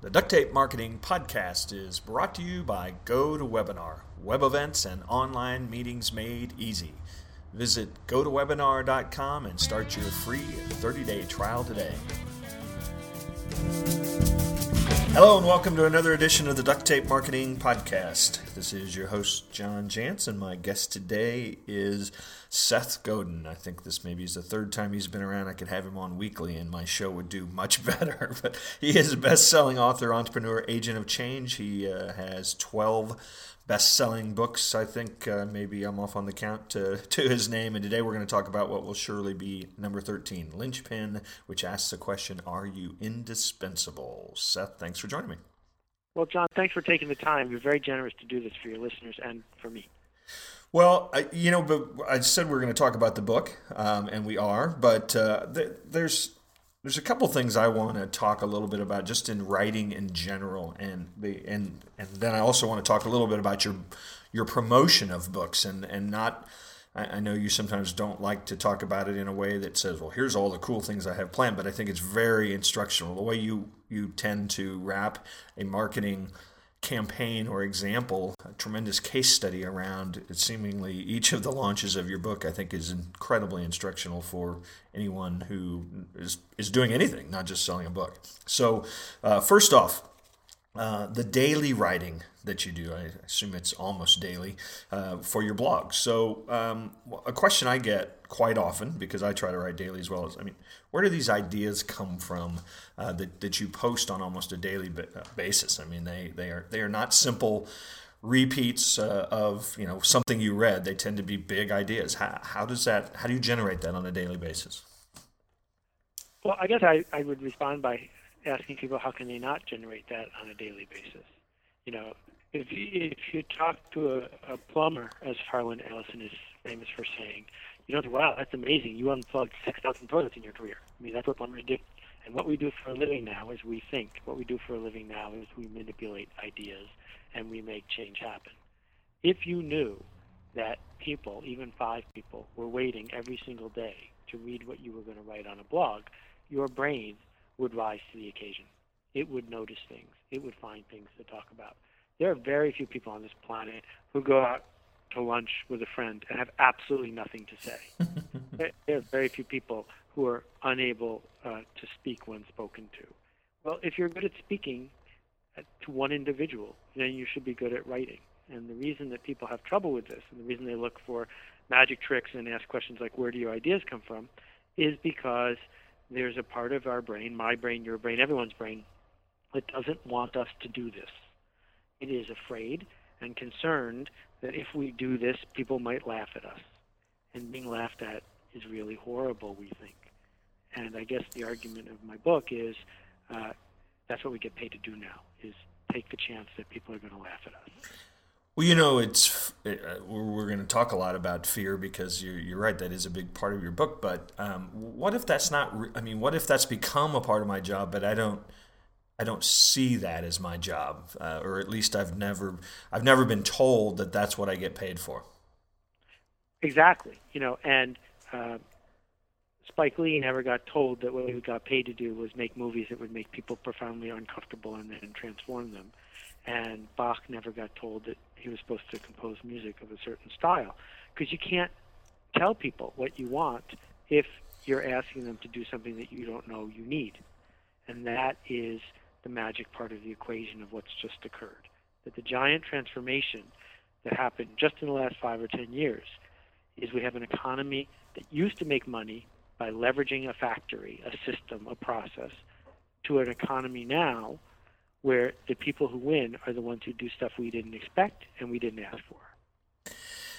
The Duct Tape Marketing Podcast is brought to you by GoToWebinar, web events and online meetings made easy. Visit gotowebinar.com and start your free 30-day trial today. Hello and welcome to another edition of the Duct Tape Marketing Podcast. This is your host, John Jantz, and my guest today is Seth Godin. I think this maybe is the third time he's been around. I could have him on weekly and my show would do much better. But he is a best-selling author, entrepreneur, agent of change. He has 12 best-selling books. I think maybe I'm off on the count to his name. And today we're going to talk about what will surely be number 13, Linchpin, which asks the question, are you indispensable? Seth, thanks for joining me. Well, John, thanks for taking the time. You're very generous to do this for your listeners and for me. Well, but I said we are going to talk about the book, and we are. But there's a couple things I want to talk a little bit about just in writing in general, and then I also want to talk a little bit about your promotion of books, and not. I know you sometimes don't like to talk about it in a way that says, well, here's all the cool things I have planned, but I think it's very instructional. The way you tend to wrap a marketing campaign or example, a tremendous case study around seemingly each of the launches of your book, I think is incredibly instructional for anyone who is doing anything, not just selling a book. So first off, the daily writing that you do, I assume it's almost daily, for your blog. So a question I get quite often, because I try to write daily as well, is, where do these ideas come from that you post on almost a daily basis? They are not simple repeats of something you read. They tend to be big ideas. How do you generate that on a daily basis? Well, I guess I would respond by asking people, how can they not generate that on a daily basis? If you talk to a plumber, as Harlan Ellison is famous for saying, wow, that's amazing. You unplugged 6,000 toilets in your career. That's what plumbers do. And what we do for a living now is we think. What we do for a living now is we manipulate ideas and we make change happen. If you knew that people, even 5 people, were waiting every single day to read what you were going to write on a blog, your brain would rise to the occasion. It would notice things. It would find things to talk about. There are very few people on this planet who go out to lunch with a friend and have absolutely nothing to say. There are very few people who are unable to speak when spoken to. Well, if you're good at speaking to one individual, then you should be good at writing. And the reason that people have trouble with this, and the reason they look for magic tricks and ask questions like, where do your ideas come from, is because there's a part of our brain, my brain, your brain, everyone's brain, that doesn't want us to do this. It is afraid and concerned that if we do this, people might laugh at us. And being laughed at is really horrible, we think. And I guess the argument of my book is that's what we get paid to do now, is take the chance that people are going to laugh at us. Well, we're going to talk a lot about fear because you're right, that is a big part of your book. But what if that's not? What if that's become a part of my job, but I don't see that as my job, or at least I've never been told that that's what I get paid for. Exactly, and Spike Lee never got told that what he got paid to do was make movies that would make people profoundly uncomfortable and then transform them. And Bach never got told that he was supposed to compose music of a certain style, because you can't tell people what you want if you're asking them to do something that you don't know you need. And that is the magic part of the equation of what's just occurred. That the giant transformation that happened just in the last 5 or 10 years is we have an economy that used to make money by leveraging a factory, a system, a process, to an economy now where the people who win are the ones who do stuff we didn't expect and we didn't ask for.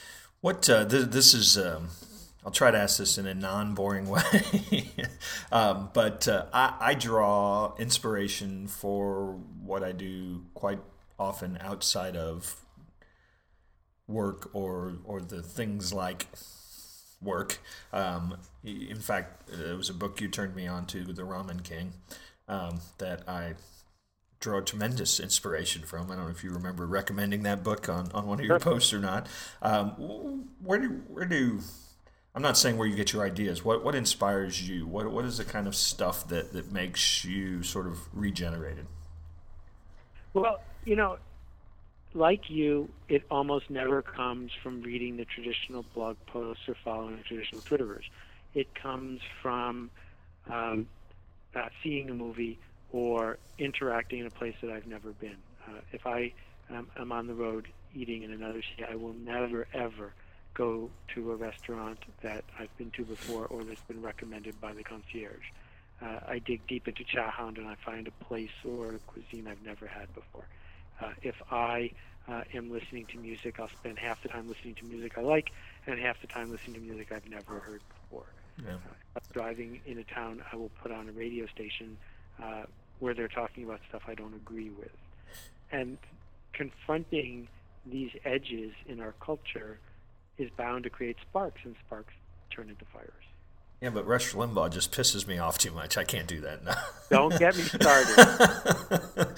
This is... I'll try to ask this in a non-boring way, but I draw inspiration for what I do quite often outside of work or the things like work. In fact, it was a book you turned me on to, The Ramen King, that I draw tremendous inspiration from. I don't know if you remember recommending that book on one of your posts or not. Where do I'm not saying where you get your ideas. What inspires you? What is the kind of stuff that makes you sort of regenerated? Well, like you, it almost never comes from reading the traditional blog posts or following the traditional Twitterers. It comes from seeing a movie or interacting in a place that I've never been. If I am on the road eating in another city, I will never, ever go to a restaurant that I've been to before or that's been recommended by the concierge. I dig deep into Chowhound and I find a place or a cuisine I've never had before. If I am listening to music, I'll spend half the time listening to music I like and half the time listening to music I've never heard before. Yeah. If I'm driving in a town, I will put on a radio station where they're talking about stuff I don't agree with. And confronting these edges in our culture is bound to create sparks, and sparks turn into fires. Yeah, but Rush Limbaugh just pisses me off too much. I can't do that. No. Don't get me started.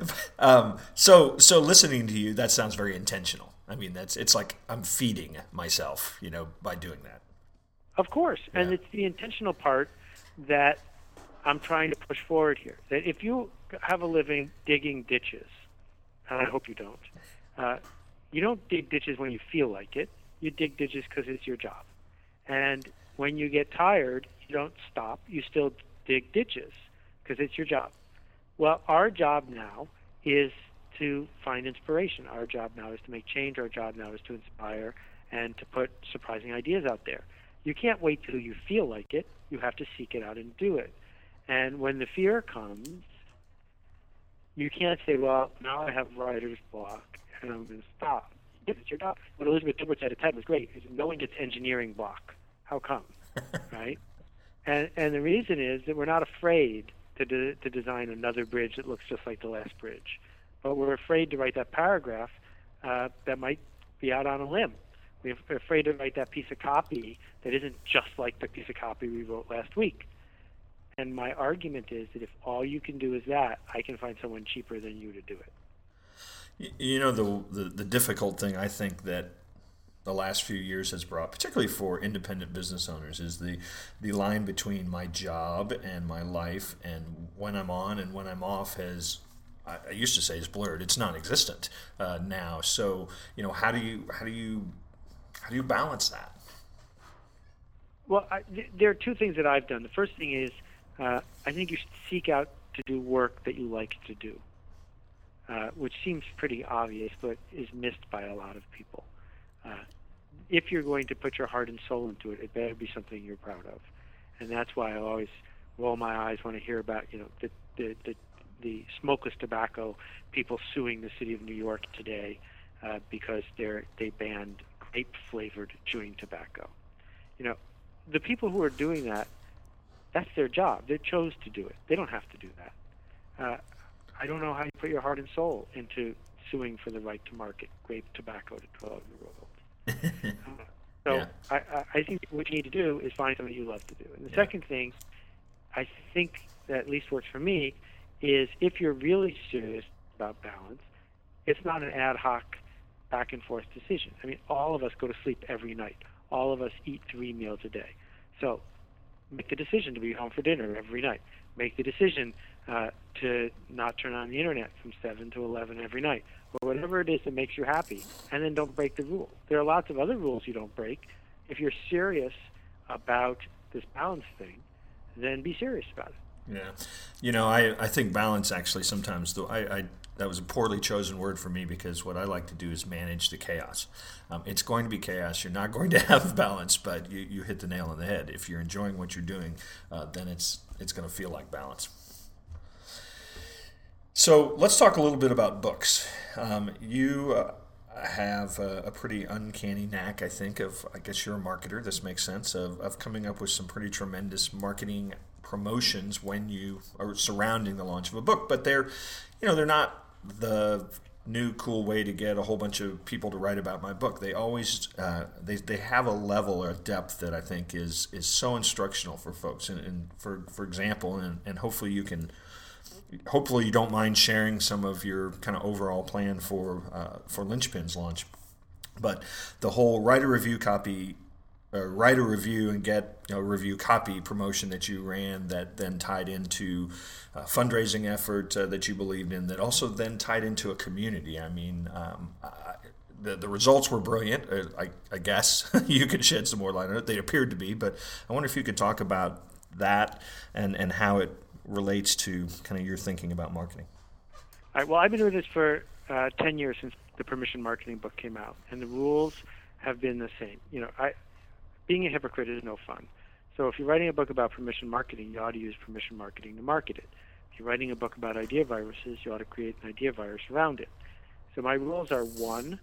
So listening to you, that sounds very intentional. I mean, it's like I'm feeding myself, by doing that. Of course, Yeah. and it's the intentional part that I'm trying to push forward here. That if you have a living digging ditches, and I hope you don't dig ditches when you feel like it. You dig ditches because it's your job. And when you get tired, you don't stop. You still dig ditches because it's your job. Well, our job now is to find inspiration. Our job now is to make change. Our job now is to inspire and to put surprising ideas out there. You can't wait till you feel like it. You have to seek it out and do it. And when the fear comes, you can't say, well, now I have writer's block and I'm going to stop. It's your job. What Elizabeth Gilbert said at TED was great. No one gets engineering block. How come? Right? And the reason is that we're not afraid to design another bridge that looks just like the last bridge. But we're afraid to write that paragraph that might be out on a limb. We're afraid to write that piece of copy that isn't just like the piece of copy we wrote last week. And my argument is that if all you can do is that, I can find someone cheaper than you to do it. The difficult thing I think that the last few years has brought, particularly for independent business owners, is the line between my job and my life and when I'm on and when I'm off I used to say is blurred. It's non-existent now. So how do you balance that? Well, there are two things that I've done. The first thing is I think you should seek out to do work that you like to do, which seems pretty obvious, but is missed by a lot of people. If you're going to put your heart and soul into it, it better be something you're proud of, and that's why I always roll my eyes when I hear about the smokeless tobacco people suing the city of New York today because they banned grape-flavored chewing tobacco. The people who are doing that, that's their job. They chose to do it. They don't have to do that. I don't know how you put your heart and soul into suing for the right to market grape tobacco to 12-year-olds. So Yeah. I think what you need to do is find something you love to do. And the second thing I think that at least works for me is if you're really serious about balance, it's not an ad hoc back and forth decision. I mean, all of us go to sleep every night. All of us eat 3 meals a day. So make the decision to be home for dinner every night. Make the decision to not turn on the internet from 7 to 11 every night, or whatever it is that makes you happy, and then don't break the rule. There are lots of other rules you don't break. If you're serious about this balance thing, then be serious about it. Yeah. I think balance actually sometimes, though, that was a poorly chosen word for me because what I like to do is manage the chaos. It's going to be chaos. You're not going to have balance, but you hit the nail on the head. If you're enjoying what you're doing, then it's going to feel like balance. So let's talk a little bit about books. You have a pretty uncanny knack, I think, I guess you're a marketer, this makes sense, of coming up with some pretty tremendous marketing promotions when you are surrounding the launch of a book. But they're not the new cool way to get a whole bunch of people to write about my book. They always they have a level or depth that I think is so instructional for folks. And for example, and hopefully you don't mind sharing some of your kind of overall plan for Linchpin's launch. But the whole write a review copy write a review and get a review copy promotion that you ran that then tied into a fundraising effort that you believed in that also then tied into a community. I mean, the results were brilliant. I guess you could shed some more light on it. They appeared to be, but I wonder if you could talk about that and how it relates to kind of your thinking about marketing. All right, well, I've been doing this for 10 years since the Permission Marketing book came out, and the rules have been the same. Being a hypocrite is no fun. So if you're writing a book about permission marketing, you ought to use permission marketing to market it. If you're writing a book about idea viruses, you ought to create an idea virus around it. So my rules are, one,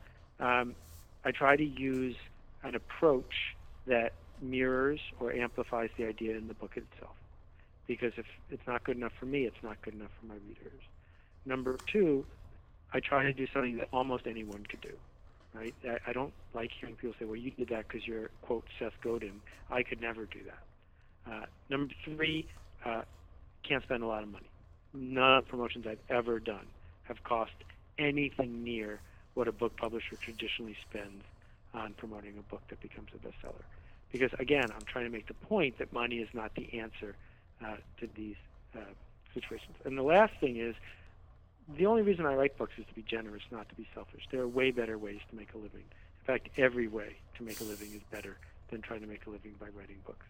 I try to use an approach that mirrors or amplifies the idea in the book itself. Because if it's not good enough for me, it's not good enough for my readers. Number two, I try to do something that almost anyone could do. Right? I don't like hearing people say, well, you did that because you're, quote, Seth Godin. I could never do that. Number three, can't spend a lot of money. None of the promotions I've ever done have cost anything near what a book publisher traditionally spends on promoting a book that becomes a bestseller. Because, again, I'm trying to make the point that money is not the answer to these situations. And the last thing is, the only reason I write books is to be generous, not to be selfish. There are way better ways to make a living. In fact, every way to make a living is better than trying to make a living by writing books.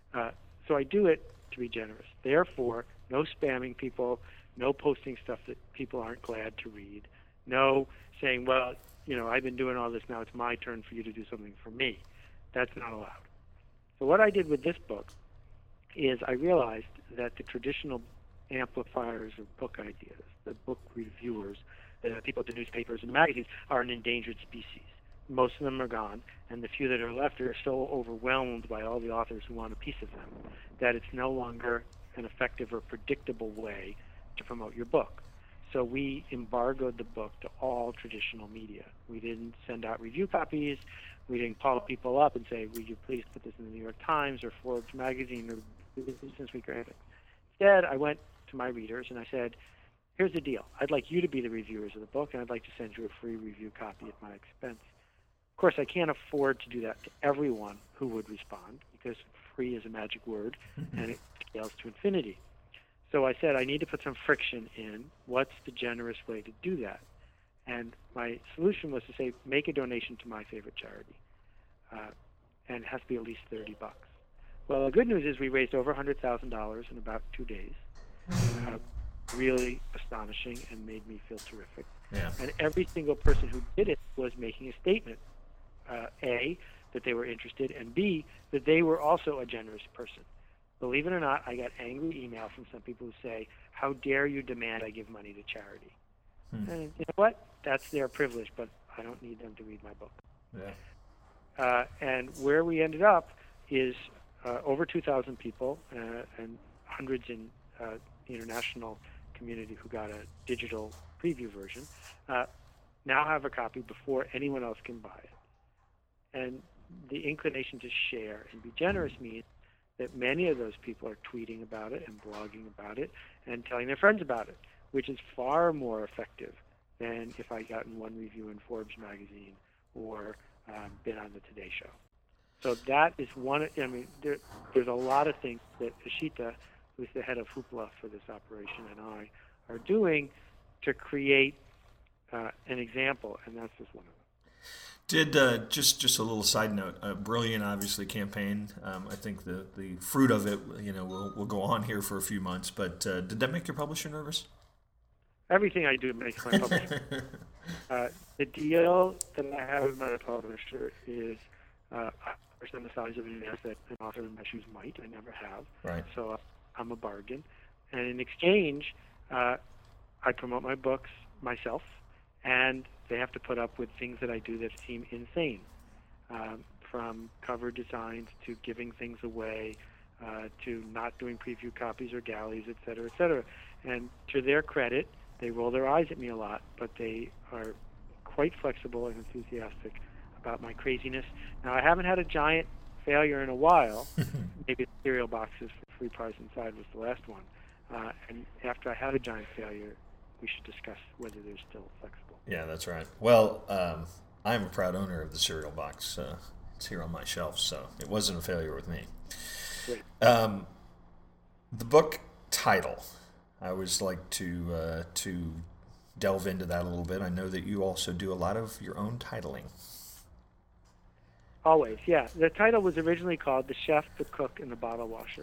So I do it to be generous. Therefore, no spamming people, no posting stuff that people aren't glad to read, no saying, well, I've been doing all this, now it's my turn for you to do something for me. That's not allowed. So what I did with this book is I realized that the traditional amplifiers of book ideas, the book reviewers, the people at the newspapers and the magazines, are an endangered species. Most of them are gone, and the few that are left are so overwhelmed by all the authors who want a piece of them that it's no longer an effective or predictable way to promote your book. So we embargoed the book to all traditional media. We didn't send out review copies. We didn't call people up and say, will you please put this in the New York Times or Forbes magazine or Business Week or anything. Instead, I went to my readers and I said, here's the deal. I'd like you to be the reviewers of the book, and I'd like to send you a free review copy at my expense. Of course, I can't afford to do that to everyone who would respond because free is a magic word and it scales to infinity. So I said I need to put some friction in. What's the generous way to do that? And my solution was to say, make a donation to my favorite charity, and it has to be at least $30. Well, the good news is we raised over $100,000 in about 2 days. Really astonishing and made me feel terrific. Yeah. And every single person who did it was making a statement, A, that they were interested, and B, that they were also a generous person. Believe it or not, I got angry email from some people who say, how dare you demand I give money to charity? And you know what? That's their privilege, but I don't need them to read my book. Yeah. And where we ended up is over 2,000 people and hundreds in the international community who got a digital preview version now have a copy before anyone else can buy it. And the inclination to share and be generous means that many of those people are tweeting about it and blogging about it and telling their friends about it, which is far more effective than if I gotten one review in Forbes magazine or been on the Today Show. So that is one. I mean, there's a lot of things that Ashita, who's the head of Hoopla for this operation, and I are doing to create an example, and that's just one of them. Did just a little side note, a brilliant, obviously, campaign. I think the fruit of it, will go on here for a few months. But did that make your publisher nervous? Everything I do makes my publisher. The deal that I have with my publisher is on the size of an asset an author in my shoes might. I never have. Right. So I'm a bargain. And in exchange, I promote my books myself, and they have to put up with things that I do that seem insane, from cover designs to giving things away to not doing preview copies or galleys, et cetera, et cetera. And to their credit, they roll their eyes at me a lot, but they are quite flexible and enthusiastic about my craziness. Now, I haven't had a giant failure in a while. Maybe the cereal boxes for Free Prize Inside was the last one. And after I have a giant failure, we should discuss whether they're still flexible. Yeah, that's right. Well, I'm a proud owner of the cereal box. It's here on my shelf, so it wasn't a failure with me. Great. The book title, I always like to delve into that a little bit. I know that you also do a lot of your own titling. Always, yeah. The title was originally called The Chef, the Cook, and the Bottle Washer.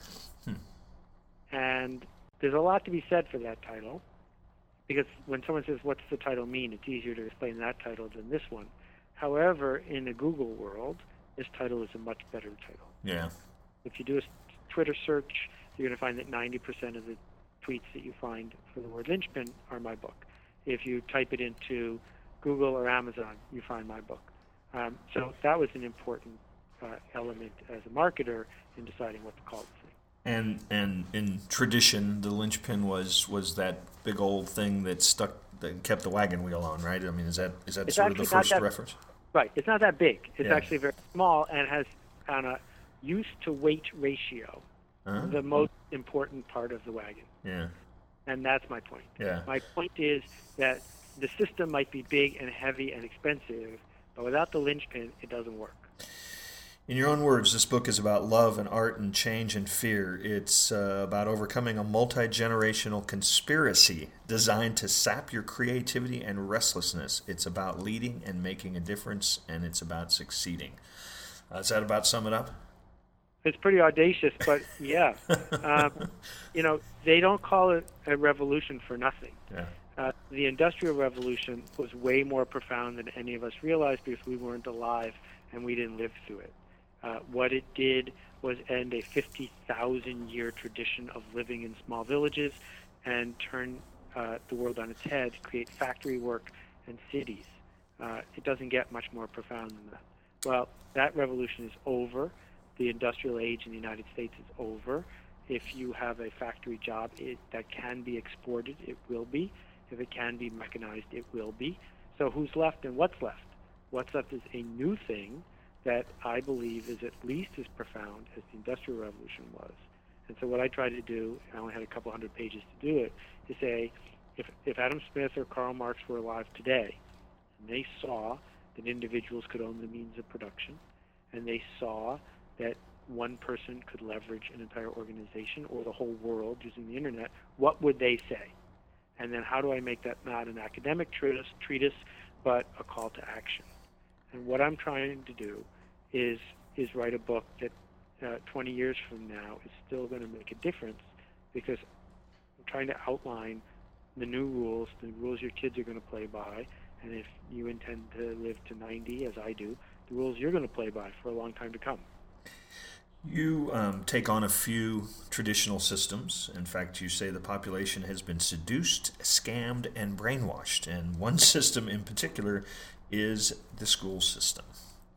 And there's a lot to be said for that title, because when someone says, what's the title mean, it's easier to explain that title than this one. However, in the Google world, this title is a much better title. Yeah. If you do a Twitter search, you're going to find that 90% of the tweets that you find for the word linchpin are my book. If you type it into Google or Amazon, you find my book. So that was an important element as a marketer in deciding what to call the thing. And in tradition, the linchpin was that big old thing that kept the wagon wheel on, right? I mean, is that sort of the first reference? Right. It's not that big. It's Yeah. actually very small and has, on a use to weight ratio, the most important part of the wagon. Yeah. And that's my point. Yeah. My point is that the system might be big and heavy and expensive, but without the linchpin, it doesn't work. In your own words, this book is about love and art and change and fear. It's about overcoming a multi-generational conspiracy designed to sap your creativity and restlessness. It's about leading and making a difference, and it's about succeeding. Does that about sum it up? It's pretty audacious, but yeah. They don't call it a revolution for nothing. Yeah. The Industrial Revolution was way more profound than any of us realized because we weren't alive and we didn't live through it. What it did was end a 50,000-year tradition of living in small villages and turn the world on its head, create factory work and cities. It doesn't get much more profound than that. Well, that revolution is over. The industrial age in the United States is over. If you have a factory job that can be exported, it will be. If it can be mechanized, it will be. So who's left and what's left? What's left is a new thing that I believe is at least as profound as the Industrial Revolution was. And so what I try to do, I only had a couple hundred pages to do it, is say, if Adam Smith or Karl Marx were alive today, and they saw that individuals could own the means of production, and they saw that one person could leverage an entire organization or the whole world using the internet, what would they say? And then how do I make that not an academic treatise, but a call to action? And what I'm trying to do is write a book that 20 years from now is still going to make a difference, because I'm trying to outline the new rules, the rules your kids are going to play by, and if you intend to live to 90, as I do, the rules you're going to play by for a long time to come. You take on a few traditional systems. In fact, you say the population has been seduced, scammed, and brainwashed. And one system in particular is the school system.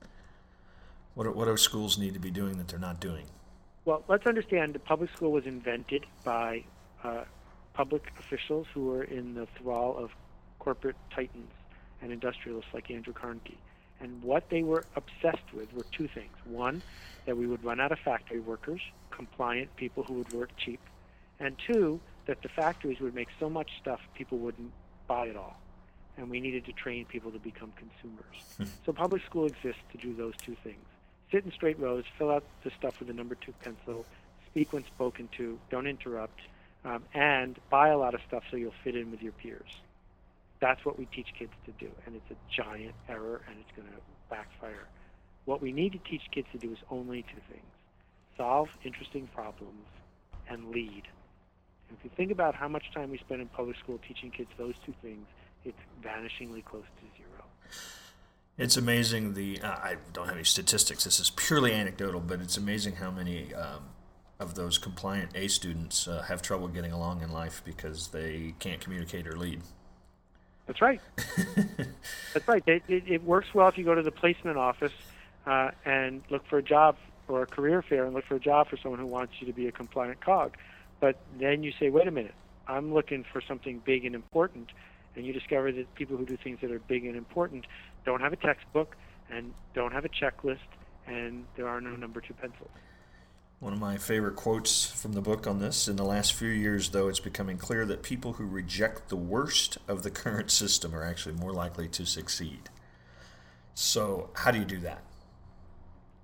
What do schools need to be doing that they're not doing? Well, let's understand the public school was invented by public officials who were in the thrall of corporate titans and industrialists like Andrew Carnegie. And what they were obsessed with were two things. One, that we would run out of factory workers, compliant people who would work cheap. And two, that the factories would make so much stuff people wouldn't buy it all. And we needed to train people to become consumers. So public school exists to do those two things. Sit in straight rows, fill out the stuff with a number 2 pencil, speak when spoken to, don't interrupt, and buy a lot of stuff so you'll fit in with your peers. That's what we teach kids to do, and it's a giant error, and it's going to backfire. What we need to teach kids to do is only two things: solve interesting problems and lead. And if you think about how much time we spend in public school teaching kids those two things, it's vanishingly close to zero. It's amazing I don't have any statistics, this is purely anecdotal, but it's amazing how many of those compliant A students have trouble getting along in life because they can't communicate or lead. That's right. That's right. It works well if you go to the placement office and look for a job, or a career fair and look for a job for someone who wants you to be a compliant cog. But then you say, wait a minute, I'm looking for something big and important, and you discover that people who do things that are big and important don't have a textbook and don't have a checklist, and there are no number 2 pencils. One of my favorite quotes from the book on this: in the last few years, though, it's becoming clear that people who reject the worst of the current system are actually more likely to succeed. So how do you do that?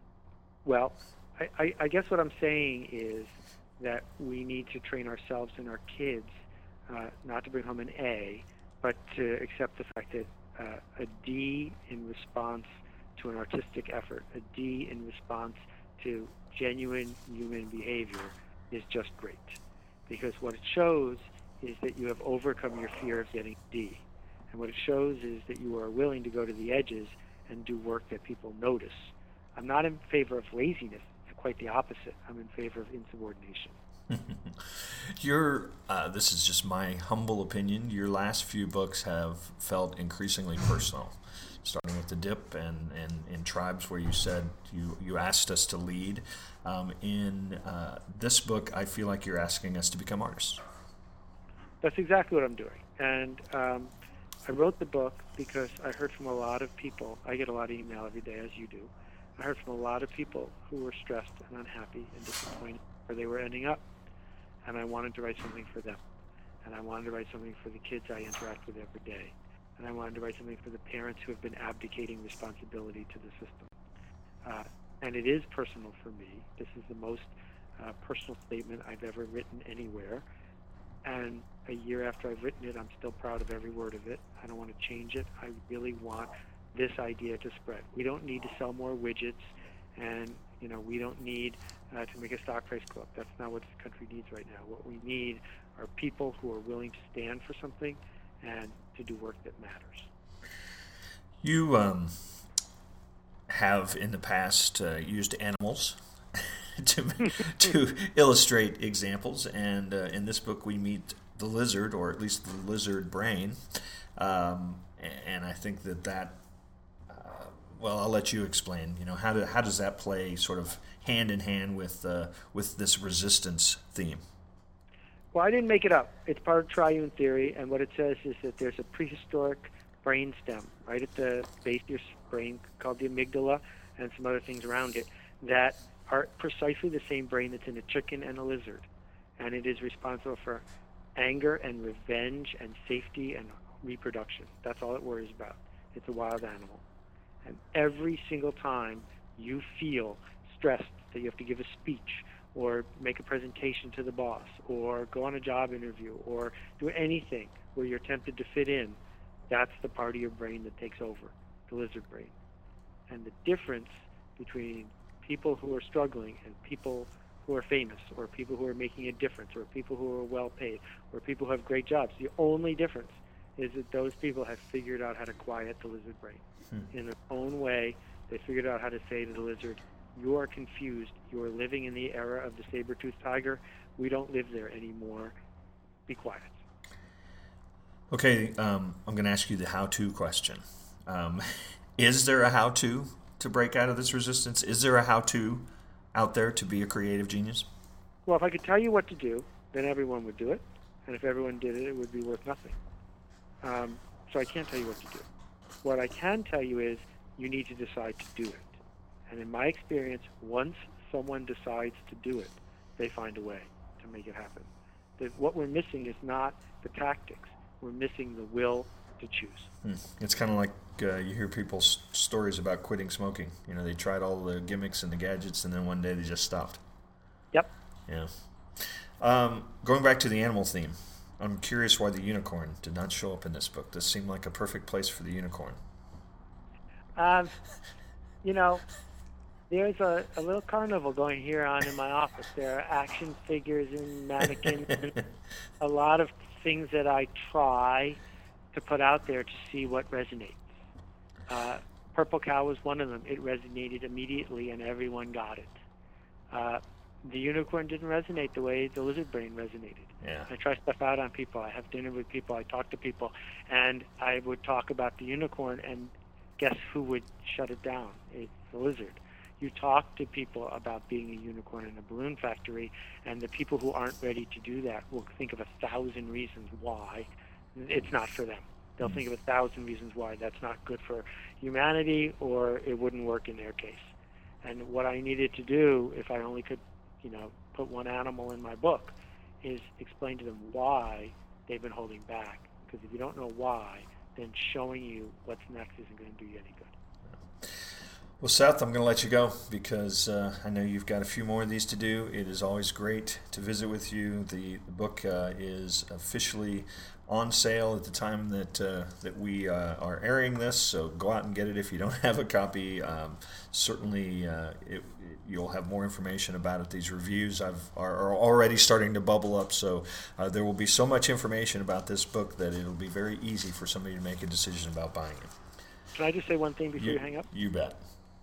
Well, I guess what I'm saying is that we need to train ourselves and our kids not to bring home an A, but to accept the fact that a D in response to an artistic effort, a D in response to genuine human behavior is just great. Because what it shows is that you have overcome your fear of getting D. And what it shows is that you are willing to go to the edges and do work that people notice. I'm not in favor of laziness. It's quite the opposite. I'm in favor of insubordination. This is just my humble opinion. Your last few books have felt increasingly personal, starting with The Dip and in Tribes, where you said you asked us to lead. In this book, I feel like you're asking us to become artists. That's exactly what I'm doing. And I wrote the book because I heard from a lot of people. I get a lot of email every day, as you do. I heard from a lot of people who were stressed and unhappy and disappointed where they were ending up. And I wanted to write something for them. And I wanted to write something for the kids I interact with every day. And I wanted to write something for the parents who have been abdicating responsibility to the system. And it is personal for me. This is the most personal statement I've ever written anywhere. And a year after I've written it, I'm still proud of every word of it. I don't want to change it. I really want this idea to spread. We don't need to sell more widgets, and we don't need to make a stock price go up. That's not what this country needs right now. What we need are people who are willing to stand for something and to do work that matters. You have in the past used animals to illustrate examples, and in this book we meet the lizard, or at least the lizard brain, and I think that well, I'll let you explain. How does that play sort of hand in hand with this resistance theme? Well, I didn't make it up. It's part of triune theory, and what it says is that there's a prehistoric brain stem right at the base of your brain called the amygdala, and some other things around it that are precisely the same brain that's in a chicken and a lizard, and it is responsible for anger and revenge and safety and reproduction. That's all it worries about. It's a wild animal. And every single time you feel stressed that you have to give a speech or make a presentation to the boss or go on a job interview or do anything where you're tempted to fit in, that's the part of your brain that takes over, the lizard brain. And the difference between people who are struggling and people who are famous or people who are making a difference or people who are well paid or people who have great jobs, the only difference is that those people have figured out how to quiet the lizard brain. In their own way, they figured out how to say to the lizard, you are confused. You are living in the era of the saber-toothed tiger. We don't live there anymore. Be quiet. Okay, I'm going to ask you the how-to question. Is there a how-to break out of this resistance? Is there a how-to out there to be a creative genius? Well, if I could tell you what to do, then everyone would do it. And if everyone did it, it would be worth nothing. So I can't tell you what to do. What I can tell you is you need to decide to do it. And in my experience, once someone decides to do it, they find a way to make it happen. What we're missing is not the tactics. We're missing the will to choose. It's kind of like you hear people's stories about quitting smoking. They tried all the gimmicks and the gadgets, and then one day they just stopped. Yep. Yeah. Going back to the animal theme, I'm curious why the unicorn did not show up in this book. This seemed like a perfect place for the unicorn. There's a little carnival going here on in my office. There are action figures and mannequins and a lot of things that I try to put out there to see what resonates. Purple Cow was one of them. It resonated immediately and everyone got it. The unicorn didn't resonate the way the lizard brain resonated. Yeah. I try stuff out on people. I have dinner with people. I talk to people. And I would talk about the unicorn, and guess who would shut it down? It's the lizard. You talk to people about being a unicorn in a balloon factory, and the people who aren't ready to do that will think of 1,000 reasons why it's not for them. They'll think of 1,000 reasons why that's not good for humanity or it wouldn't work in their case. And what I needed to do, if I only could put one animal in my book, is explain to them why they've been holding back. Because if you don't know why, then showing you what's next isn't going to do you any good. Well, Seth, I'm going to let you go because I know you've got a few more of these to do. It is always great to visit with you. The book is officially on sale at the time that we are airing this, so go out and get it if you don't have a copy. Certainly, you'll have more information about it. These reviews are already starting to bubble up, so there will be so much information about this book that it'll be very easy for somebody to make a decision about buying it. Can I just say one thing before you hang up? You bet.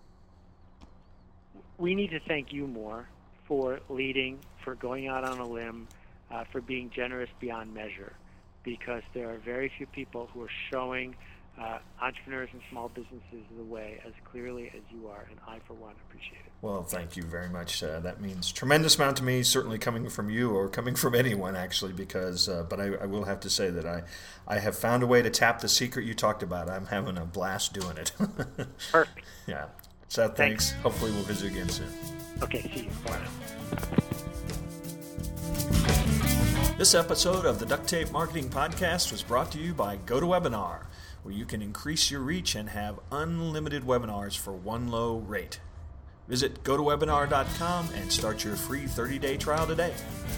We need to thank you more for leading, for going out on a limb, for being generous beyond measure, because there are very few people who are showing entrepreneurs and small businesses the way as clearly as you are, and I, for one, appreciate it. Well, thank you very much. That means tremendous amount to me, certainly coming from you or coming from anyone, actually, because, but I will have to say that I have found a way to tap the secret you talked about. I'm having a blast doing it. Perfect. Yeah. Seth, thanks. Hopefully we'll visit again soon. Okay, see you. Bye now. This episode of the Duct Tape Marketing Podcast was brought to you by GoToWebinar, where you can increase your reach and have unlimited webinars for one low rate. Visit gotowebinar.com and start your free 30-day trial today.